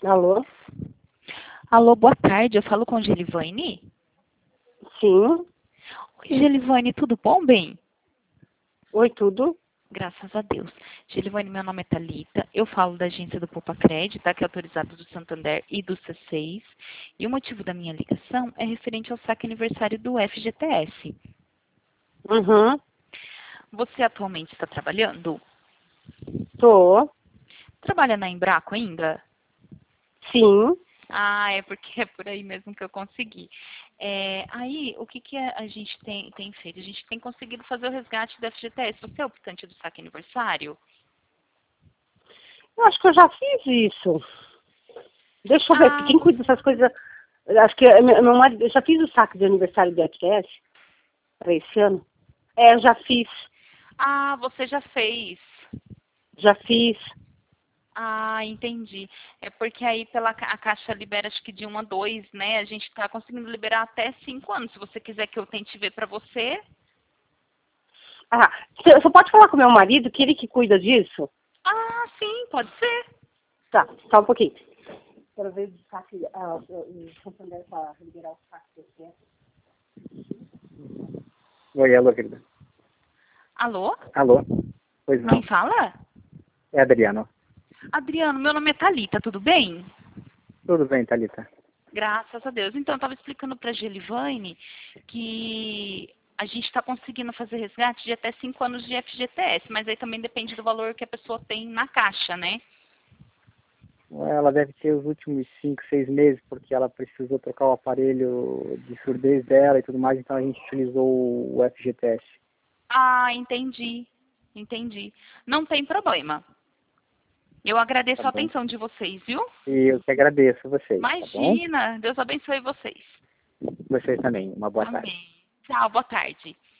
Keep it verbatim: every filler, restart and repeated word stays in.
Alô? Alô, boa tarde. Eu falo com Gelivane? Sim. Oi, Gelivane, tudo bom, bem? Oi, tudo? Graças a Deus. Gelivane, meu nome é Thalita. Eu falo da agência do Poupa Crédito, tá? Que é autorizado do Santander e do C seis. E o motivo da minha ligação é referente ao saque aniversário do F G T S. Uhum. Você atualmente está trabalhando? Tô. Trabalha na Embraco ainda? Sim. Ah, é porque é por aí mesmo que eu consegui. É, aí, o que, que a a gente tem, tem feito? A gente tem conseguido fazer o resgate do F G T S. Você é optante do saque aniversário? Eu acho que eu já fiz isso. Deixa eu ver, Ah, quem cuida dessas coisas? Acho que é meu meu marido, eu já fiz o saque de aniversário do F T S para esse ano. É, eu já fiz. ah, você já fez. Já fiz. Ah, entendi. É porque aí pela ca- a Caixa libera acho que de um a dois, né? A gente está conseguindo liberar até cinco anos. Se você quiser que eu tente ver para você. Ah, você você pode falar com meu marido, que ele que cuida disso? Ah, sim, pode ser. Tá, só um pouquinho. Quero ver o saque, ah, o o Santander para liberar o saque do F T S. Oi, alô, querida. Alô? Alô? Pois Quem não. fala? É Adriano. Adriano, meu nome é Thalita, tudo bem? Tudo bem, Thalita? Graças a Deus. Então, eu estava explicando para a Gelivane que a gente está conseguindo fazer resgate de até cinco anos de F G T S, mas aí também depende do valor que a pessoa tem na caixa, né? Ela deve ter os últimos cinco, seis meses, porque ela precisou trocar o aparelho de surdez dela e tudo mais, então a gente utilizou o F G T S. Ah, entendi. Entendi. Não tem problema. Eu Tá agradeço a bom? atenção de vocês, viu? E eu que agradeço vocês, tá bom? Imagina. Deus abençoe vocês. Vocês também. Uma boa tarde. Amém. Tchau, boa tarde.